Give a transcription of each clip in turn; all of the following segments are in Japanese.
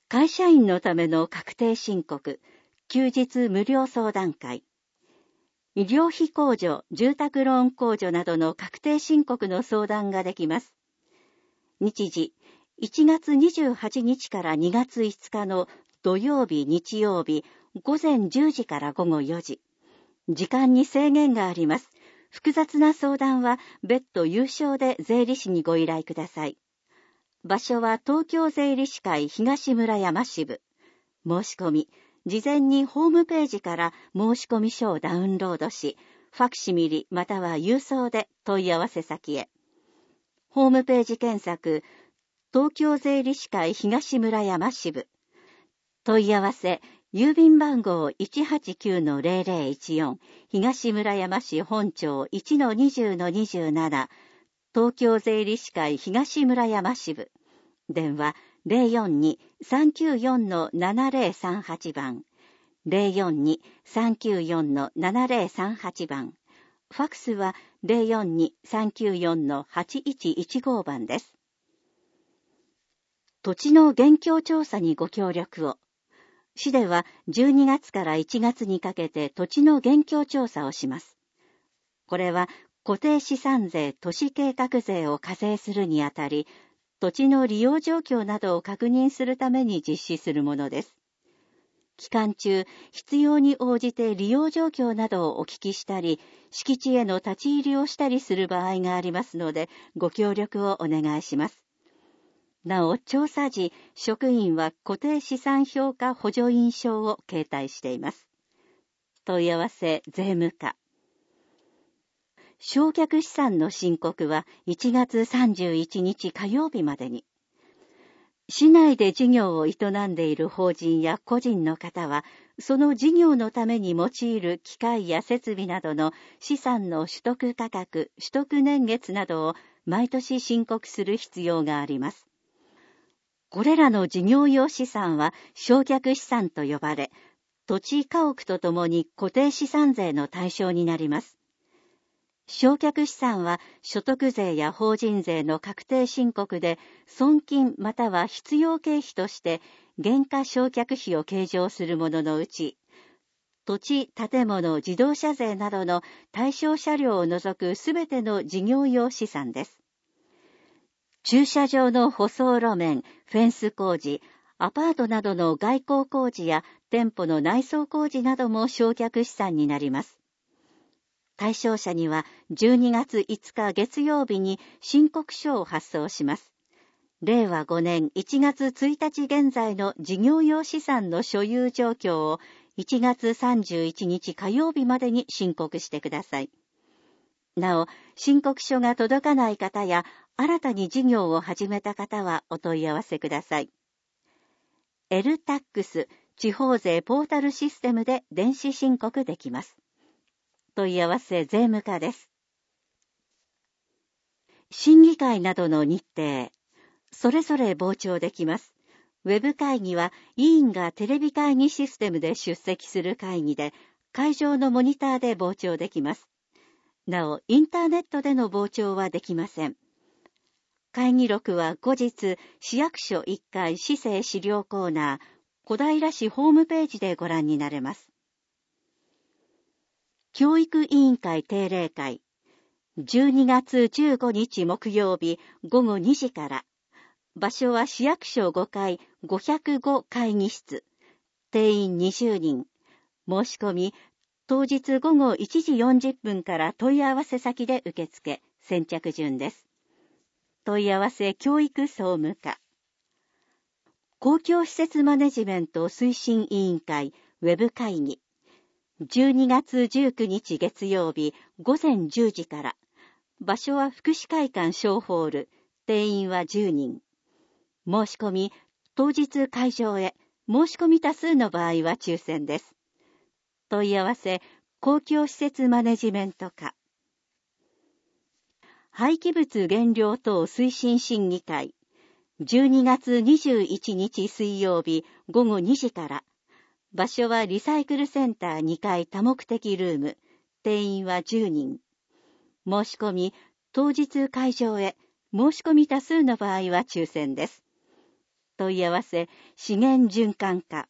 会社員のための確定申告、休日無料相談会、医療費控除、住宅ローン控除などの確定申告の相談ができます。日時、1月28日から2月5日の土曜日、日曜日、午前10時から午後4時。時間に制限があります。複雑な相談は別途有償で税理士にご依頼ください。場所は東京税理士会東村山支部。申し込み、事前にホームページから申込書をダウンロードし、ファクシミリまたは郵送で問い合わせ先へ。ホームページ検索、東京税理士会東村山支部。問い合わせ、郵便番号 189-0014 東村山市本町 1-20-27 東京税理士会東村山支部。電話 042-394-7038 番。042-394-7038 番。ファクスは 042-394-8115 番です。土地の現況調査にご協力を。市では12月から1月にかけて土地の現況調査をします。これは固定資産税、都市計画税を課税するにあたり、土地の利用状況などを確認するために実施するものです。期間中、必要に応じて利用状況などをお聞きしたり、敷地への立ち入りをしたりする場合がありますので、ご協力をお願いします。なお、調査時、職員は固定資産評価補助印章を携帯しています。問い合わせ、税務課。償却資産の申告は1月31日火曜日までに。市内で事業を営んでいる法人や個人の方は、その事業のために用いる機械や設備などの資産の取得価格、取得年月などを毎年申告する必要があります。これらの事業用資産は償却資産と呼ばれ、土地家屋とともに固定資産税の対象になります。償却資産は所得税や法人税の確定申告で損金または必要経費として原価償却費を計上するもののうち、土地、建物、自動車税などの対象車両を除くすべての事業用資産です。駐車場の舗装路面、フェンス工事、アパートなどの外構工事や店舗の内装工事なども償却資産になります。対象者には12月5日月曜日に申告書を発送します。令和5年1月1日現在の事業用資産の所有状況を1月31日火曜日までに申告してください。なお、申告書が届かない方や新たに事業を始めた方はお問い合わせください。LTAX 地方税ポータルシステムで電子申告できます。問い合わせ税務課です。審議会などの日程、それぞれ傍聴できます。ウェブ会議は委員がテレビ会議システムで出席する会議で、会場のモニターで傍聴できます。なお、インターネットでの傍聴はできません。会議録は後日、市役所1階市政資料コーナー、小平市ホームページでご覧になれます。教育委員会定例会、12月15日木曜日午後2時から、場所は市役所5階505会議室、定員20人、申し込み、当日午後1時40分から問い合わせ先で受付、先着順です。問い合わせ教育総務課。公共施設マネジメント推進委員会ウェブ会議。12月19日月曜日午前10時から。場所は福祉会館小ホール。定員は10人。申し込み、当日会場へ。申し込み多数の場合は抽選です。問い合わせ、公共施設マネジメント課。廃棄物減量等推進審議会。12月21日水曜日午後2時から。場所はリサイクルセンター2階多目的ルーム。定員は10人。申し込み、当日会場へ。申し込み多数の場合は抽選です。 問い合わせ資源循環課。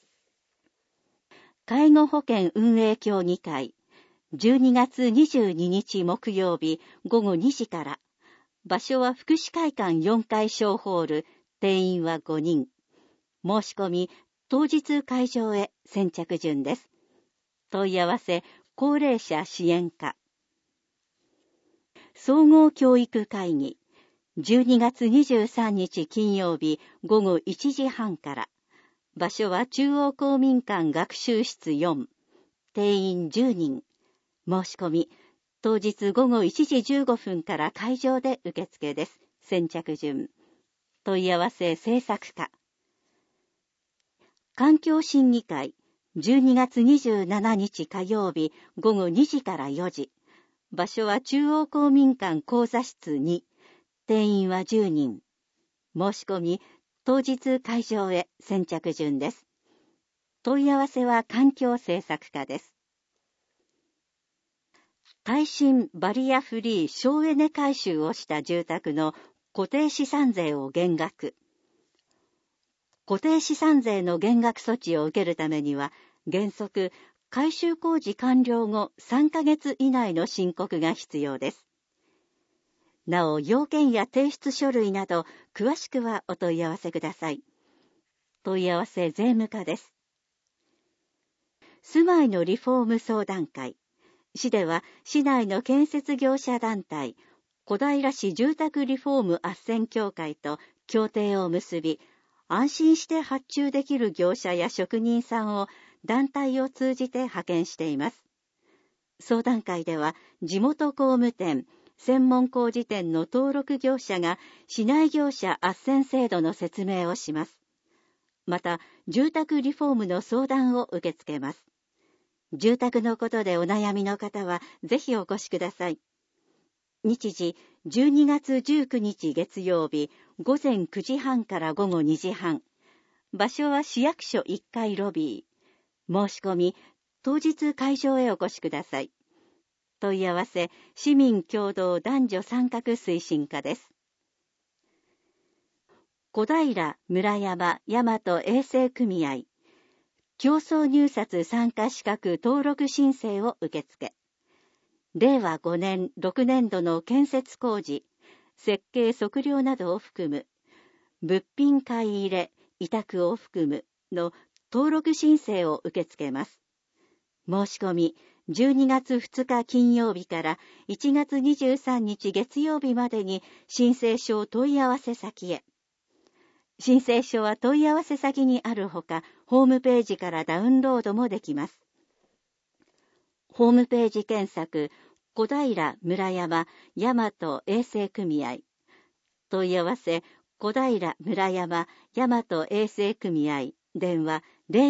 介護保険運営協議会、12月22日木曜日午後2時から、場所は福祉会館4階小ホール、定員は5人。申し込み、当日会場へ先着順です。問い合わせ、高齢者支援課。総合教育会議、12月23日金曜日午後1時半から、場所は中央公民館学習室4、定員10人。申し込み、当日午後1時15分から会場で受付です。先着順。問い合わせ制作課。環境審議会、12月27日火曜日午後2時から4時。場所は中央公民館講座室2、定員は10人。申し込み、当日会場へ先着順です。問い合わせは環境政策課です。耐震バリアフリー省エネ改修をした住宅の固定資産税を減額。固定資産税の減額措置を受けるためには、原則、改修工事完了後3ヶ月以内の申告が必要です。なお、要件や提出書類など、詳しくはお問い合わせください。問い合わせ税務課です。住まいのリフォーム相談会。市では、市内の建設業者団体、小平市住宅リフォーム斡旋協会と協定を結び、安心して発注できる業者や職人さんを団体を通じて派遣しています。相談会では、地元工務店、専門工事店の登録業者が市内業者斡旋制度の説明をします。また、住宅リフォームの相談を受け付けます。住宅のことでお悩みの方は、ぜひお越しください。日時、12月19日月曜日、午前9時半から午後2時半。場所は市役所1階ロビー。申し込み、当日会場へお越しください。問い合わせ、市民共同男女参画推進課です。小平村山大和衛生組合。競争入札参加資格登録申請を受付。令和5年6年度の建設工事、設計測量などを含む、物品買い入れ、委託を含むの登録申請を受け付けます。申し込み、12月2日金曜日から1月23日月曜日までに申請書を問い合わせ先へ。申請書は問い合わせ先にあるほか、ホームページからダウンロードもできます。ホームページ検索、小平村山大和衛生組合。問い合わせ、小平村山大和衛生組合。電話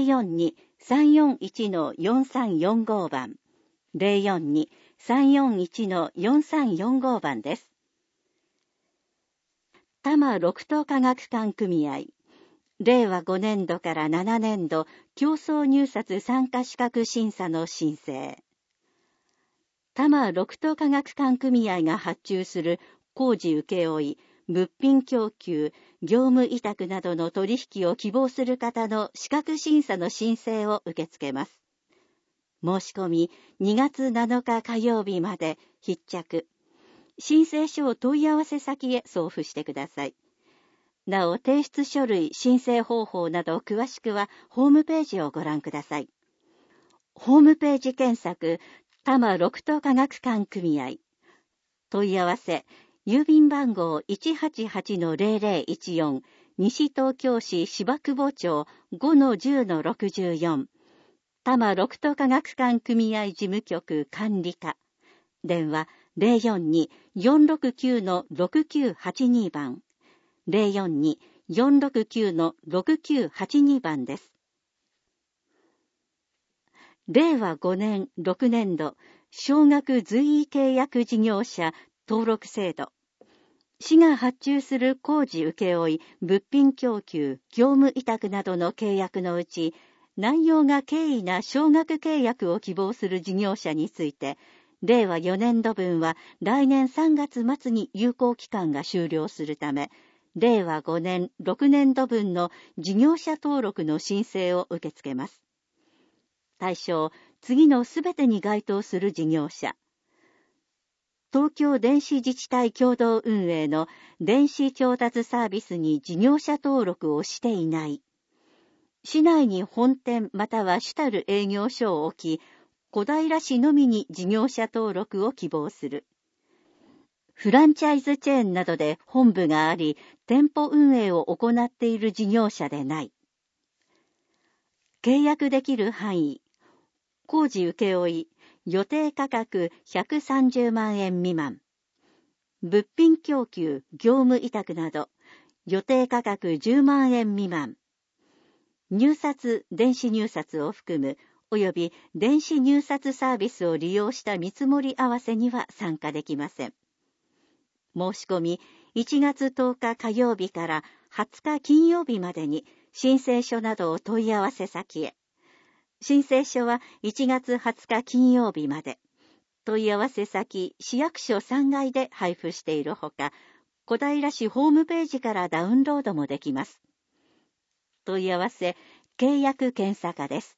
042-341-4345 番。042-341-4345 番です。多摩六都科学館組合。令和5年度から7年度競争入札参加資格審査の申請。多摩六都科学館組合が発注する工事請負、物品供給、業務委託などの取引を希望する方の資格審査の申請を受け付けます。申し込み2月7日火曜日まで必着。申請書を問い合わせ先へ送付してください。なお、提出書類、申請方法など詳しくはホームページをご覧ください。ホームページ検索、多摩六都科学館組合。問い合わせ、郵便番号 188-0014、西東京市芝久保町 5-10-64。多摩六都科学館組合事務局管理課。電話 042-469-6982 番。042-469-6982 番です。令和5年6年度少額随意契約事業者登録制度。市が発注する工事請負、物品供給、業務委託などの契約のうち、内容が軽易な少額契約を希望する事業者について、令和4年度分は来年3月末に有効期間が終了するため、 令和5年6年度分の事業者登録の申請を受け付けます。対象、次のすべてに該当する事業者。東京電子自治体共同運営の電子調達サービスに事業者登録をしていない。市内に本店または主たる営業所を置き、小平市のみに事業者登録を希望する。フランチャイズチェーンなどで本部があり、店舗運営を行っている事業者でない。契約できる範囲。工事請負、予定価格130万円未満。物品供給、業務委託など、予定価格10万円未満。入札、電子入札を含む、及び電子入札サービスを利用した見積もり合わせには参加できません。申し込み、1月10日火曜日から20日金曜日までに申請書などを問い合わせ先へ。申請書は1月20日金曜日まで。問い合わせ先、市役所3階で配布しているほか、小平市ホームページからダウンロードもできます。問い合わせ、契約検査課です。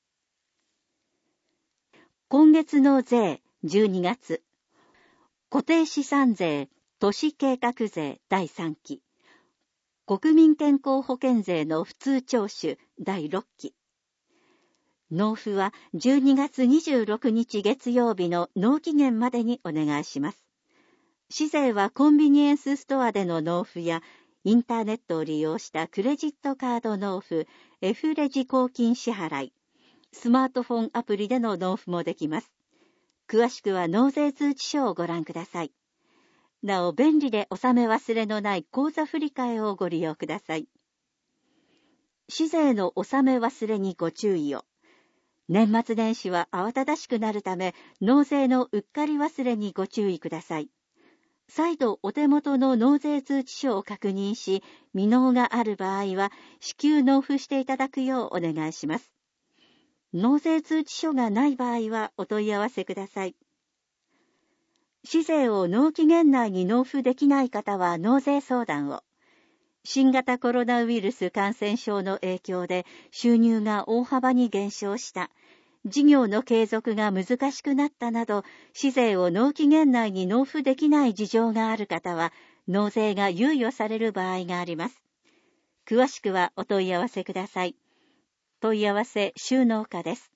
今月の税、12月。固定資産税、都市計画税第3期。国民健康保険税の普通徴収第6期。納付は12月26日月曜日の納期限までにお願いします。市税はコンビニエンスストアでの納付やインターネットを利用したクレジットカード納付、F レジ公金支払い、スマートフォンアプリでの納付もできます。詳しくは納税通知書をご覧ください。なお、便利で納め忘れのない口座振替をご利用ください。市税の納め忘れにご注意を。年末年始は慌ただしくなるため、納税のうっかり忘れにご注意ください。再度お手元の納税通知書を確認し、未納がある場合は、至急納付していただくようお願いします。納税通知書がない場合はお問い合わせください。市税を納期限内に納付できない方は納税相談を。新型コロナウイルス感染症の影響で収入が大幅に減少した、事業の継続が難しくなったなど、市税を納期限内に納付できない事情がある方は、納税が猶予される場合があります。詳しくはお問い合わせください。問い合わせ収納課です。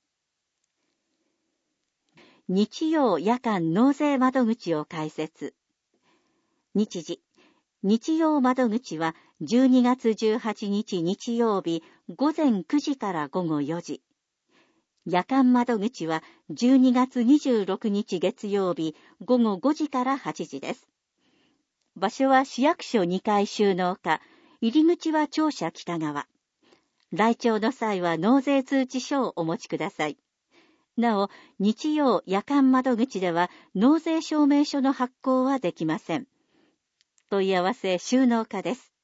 日曜夜間納税窓口を開設。日時。日曜窓口は12月18日日曜日午前9時から午後4時。夜間窓口は12月26日月曜日午後5時から8時です。場所は市役所2階収納課、入り口は庁舎北側。来庁の際は納税通知書をお持ちください。なお、日曜夜間窓口では納税証明書の発行はできません。問い合わせ収納課です。